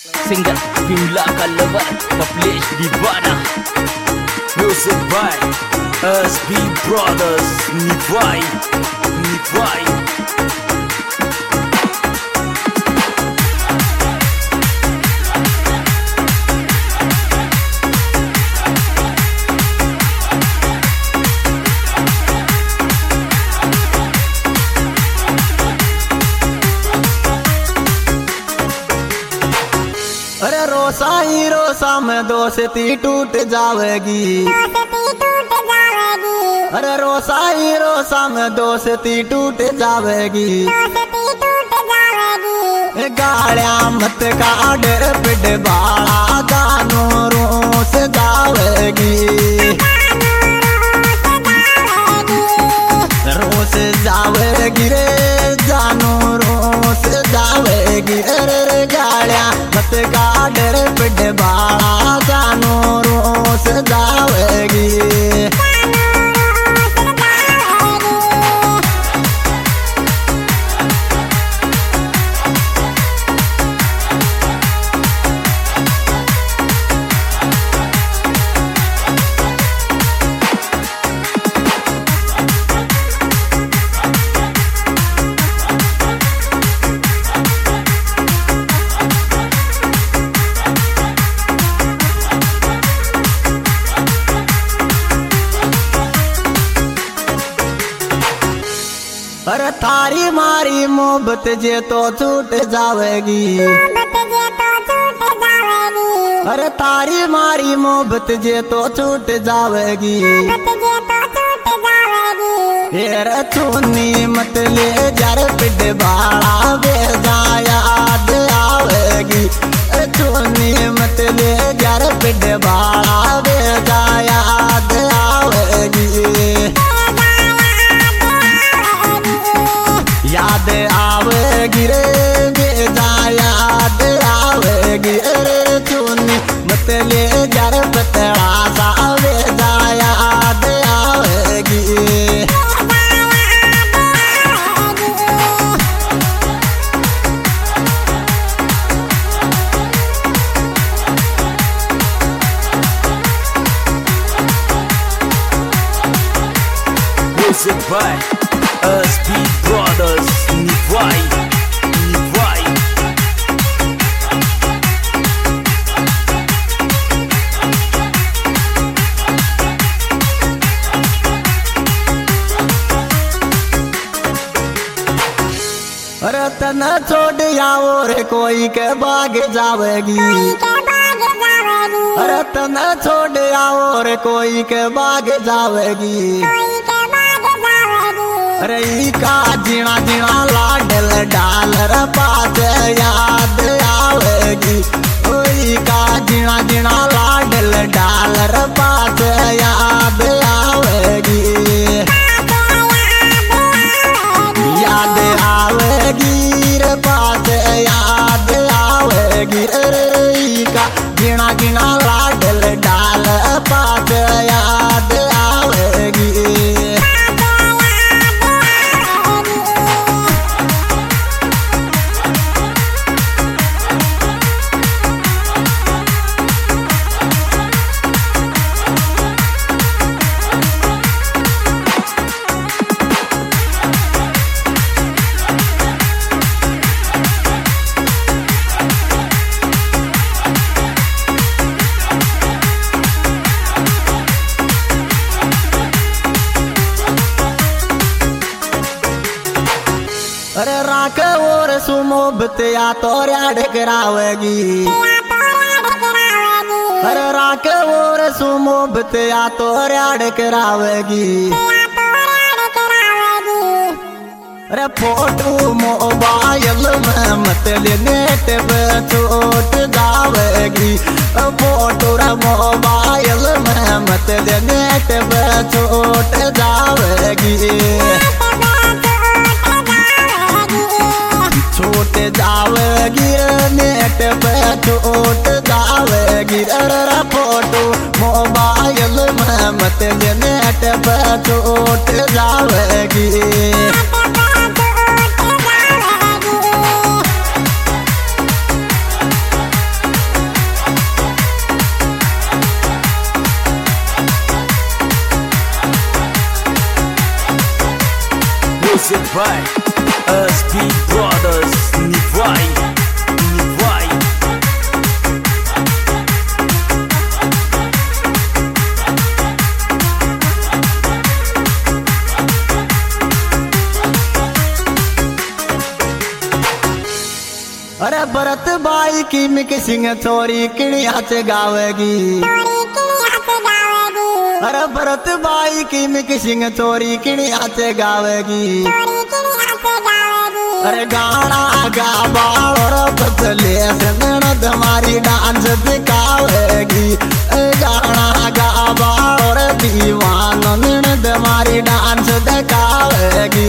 Singer Bimla Kalabar Publish di Bana. Music by SB Brothers. Nivai अरे रोसा ही रोसा में दोस्ती टूट जाएगी। अरे रोसा ही रोसा में दोस्ती टूट जाएगी। गाड़िया मत काट पिट बाड़ा गानो रोस जावेगी। रोस जावेगी रे जानो रोस जावेगी। अरे गाड़िया मत काट पिट बाड़ा जानो रोस जावेगी। अरे थारी मारी मोहब्बत जे तो छूट जावेगी। अरे थारी मारी मोहब्बत जे तो छूट जावेगी। हेर चुन्नी मत ले जर पिट बाड़ा बेजा याद आवेगी। चुन्नी मत ले जर पिट बाड़ा बेजा याद आवेगी। याद आवेगी रे बेजा याद आवेगी। अरे चुन्नी मत ले जर पतड़ा सा बेजा याद आवेगी। Music by SB Brothers. Nivai अरे तन छोड़ जाओ रे कोई के बाग जावेगी। अरे तन छोड़ जाओ रे कोई के बाग जावेगी। अरे का जीना जीना लाडल डालर पास याद आवेगी। ओई का जीना जीना लाडल डालर पास याद आवेगी। याद आवेगी रे पास याद आवेगी। अरे का जीना जीना लाडल डाल पास याद आवेगी। अरे राख और सुमोबत या तो याद करावेगी। अरे राख और सुमोबत या तो याद करावेगी। अरे फोटो मोबाइल में मत नेट पे छोट जावेगी। फोटो रे मोबाइल में मत नेट पे छोट जावेगी। छोट जावेगी नेट पे छोट जावेगी। अरे फोटो मोबाइल में मत नेट पे छोट जावेगी। अरे भरत भाई की मिक्सिंग चोरी किड़िया से गावेगी। अरे भरत भाई की मिक्सिंग चोरी किड़िया से गावेगी। अरे गाना गा बाल और बदले से ननद हमारी डांस दिखावेगी। गाना गा बाल और दीवान ननद हमारी डांस दिखावेगी।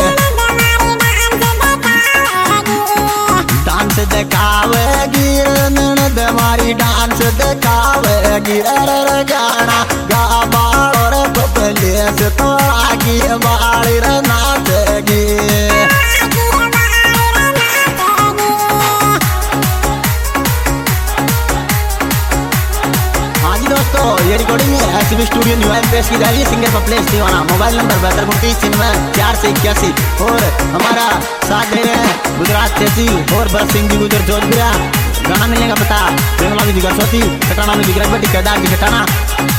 डांस दिखावेगी ननद हमारी डांस दिखावेगी। अरे गाना गा बाल और बदले से थोड़ा की बाल नाचेगी। दोस्तों ये रिकॉर्डिंग एसबी स्टूडियो न्यू पेश की जा रही है सिंगर पपलेश दीवाना। मोबाइल नंबर 7229 और हमारा साथ दे रहे हैं गुजरात तहसील और भरत सिंह जी गुजर जोधपुरा। गाना मिलने का पता बेंगलोर की दिगर सोती कटाना में दिग्रज बटी केदार की कटाना।